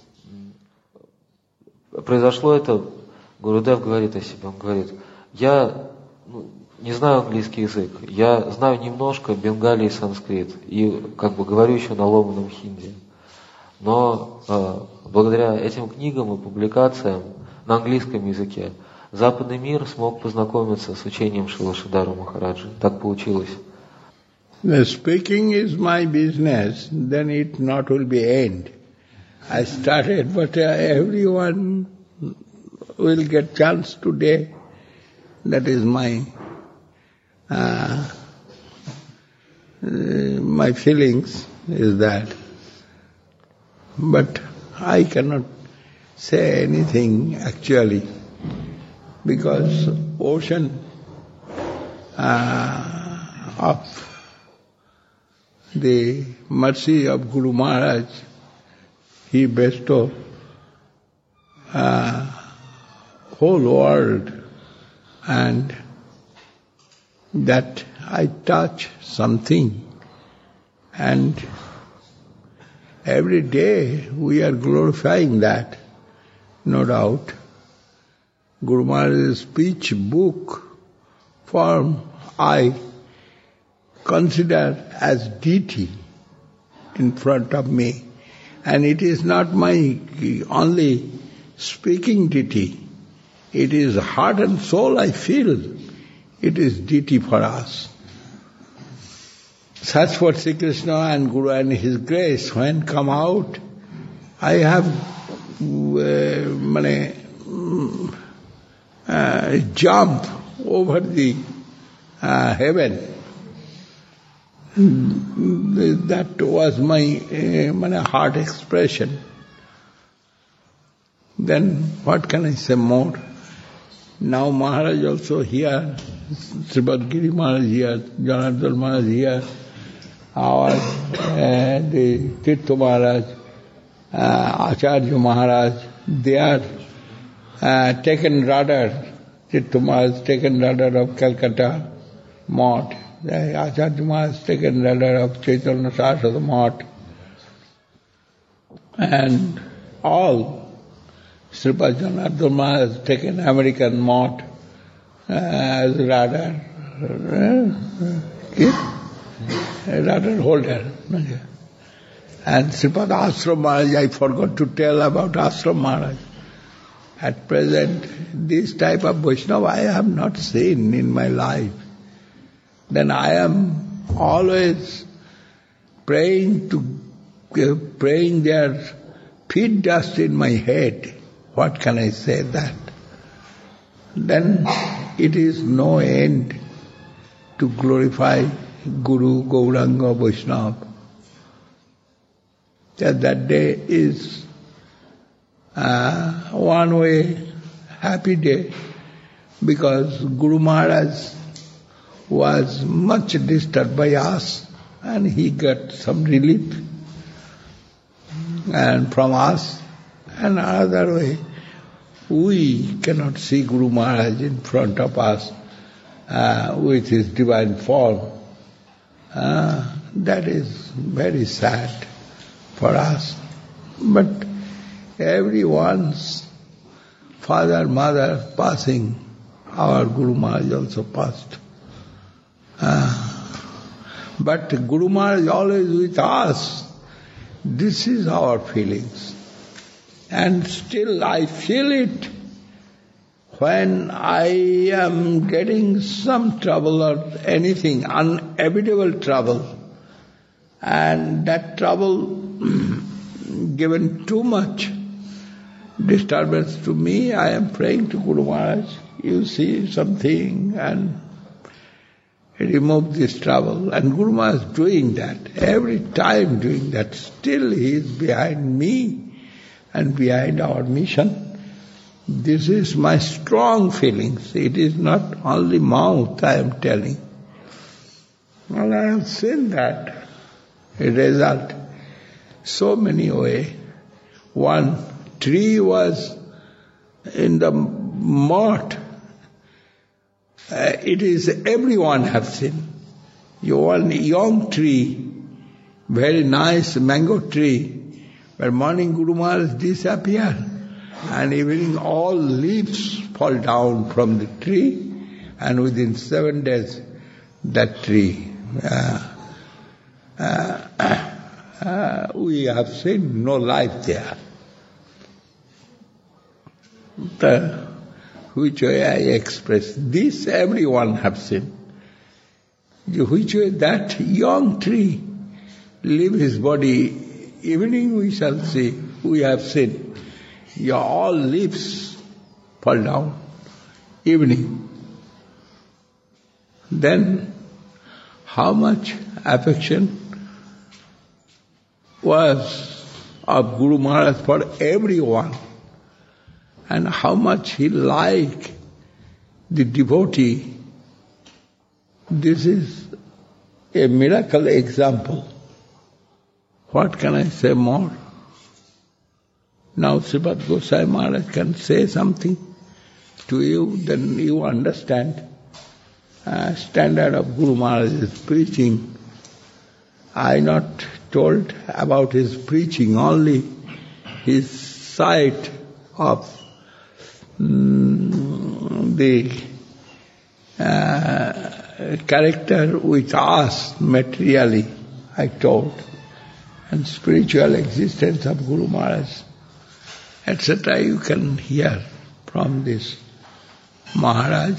произошло это, Гурудев говорит о себе, он говорит: я не знаю английский язык, я знаю немножко бенгали и санскрит, и говорю еще на ломаном хинди. Но благодаря этим книгам и публикациям на английском языке западный мир смог познакомиться с учением Шрилы Шридхара Махараджа. Так получилось. The speaking is my business, then it not will be end. I started, but everyone will get chance today. That is my feelings is that. But I cannot say anything actually, because ocean of the mercy of Guru Maharaj, he bestowed whole world, and that I touch something, and every day we are glorifying that, no doubt. Guru Maharaj's speech book form I consider as deity in front of me. And it is not my only speaking deity. It is heart and soul I feel. It is deity for us. Such for Sri Krishna and Guru and His grace, when come out, I have jump over the heaven. That was my heart expression. Then what can I say more? Now Maharaj also here, Sripad Giri Maharaj here, Janardhan Maharaj here, our the Tirtha Maharaj, Acharya Maharaj, they are taken rudder. Tirtha Maharaj taken rudder of Calcutta Mott. Acharya Maharaj taken rudder of Chaitanya Saraswati Mott. And all Sripad Janardhan Maharaj taken American Mott as rudder holder. And Sripad Ashram Maharaj, I forgot to tell about Ashram Maharaj. At present, this type of Vaishnava I have not seen in my life. Then I am always praying their feet dust in my head. What can I say that? Then it is no end to glorify Guru, Gauranga, Vaishnava. That day is one way happy day, because Guru Maharaj was much disturbed by us and he got some relief and from us. And another way, we cannot see Guru Maharaj in front of us with his divine form. That is very sad for us. But everyone's father, mother passing, our Guru Maharaj also passed. But Guru Maharaj is always with us. This is our feelings. And still I feel it when I am getting some trouble or anything, unavoidable trouble, and that trouble given too much disturbance to me, I am praying to Guru Maharaj, you see something and remove this trouble. And Guru Maharaj is doing that, every time doing that. Still he is behind me and behind our mission. This is my strong feelings. It is not only mouth I am telling. Well, I have seen that. A result. So many ways. One tree was in the mud. It is everyone have seen. One young tree, very nice mango tree, but morning Guru Maharaj disappear, and evening all leaves fall down from the tree, and within 7 days that tree we have seen no life there. Which way I express this, everyone have seen. Which way that young tree leave his body, evening we shall see, we have seen. All leaves fall down, evening. Then how much affection was of Guru Maharaj for everyone, and how much he liked the devotee. This is a miracle example. What can I say more? Now Srimad Gosai Maharaj can say something to you, then you understand. Standard of Guru Maharaj's preaching. I not told about his preaching, only his sight of the character with us materially, I told, and spiritual existence of Guru Maharaj, etc. You can hear from this Maharaj.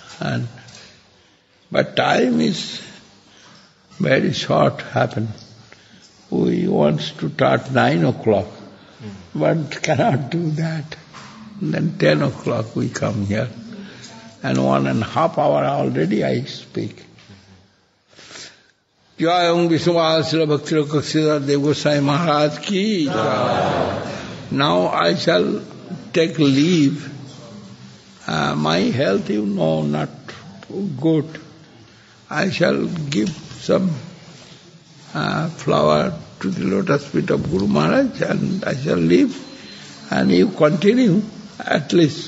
But time is very short happen. We want to start 9 o'clock, but cannot do that. Then 10 o'clock we come here, and 1.5 hours already I speak. Jayam Vishwasila Bhakti Kaksida Dev Gosai Maharaj ki jai. Now I shall take leave. My health, you know, not good. I shall give some flower to the lotus feet of Guru Maharaj, and I shall leave, and you continue at least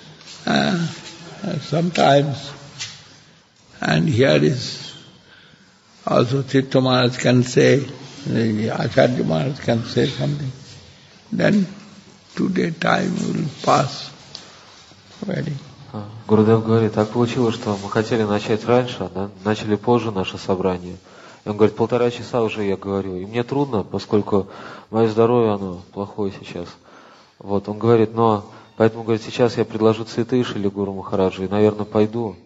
sometimes. And here is also Tirtha Maharaj can say, Acharya Maharaj can say something. Then today time will pass very. Гурудев говорит, так получилось, что мы хотели начать раньше, да? Начали позже наше собрание. И он говорит, 1,5 часа уже я говорю. И мне трудно, поскольку мое здоровье, оно плохое сейчас. Вот, он говорит, но, поэтому, говорит, сейчас я предложу цветы Шрили Гуру Махараджу и, наверное, пойду.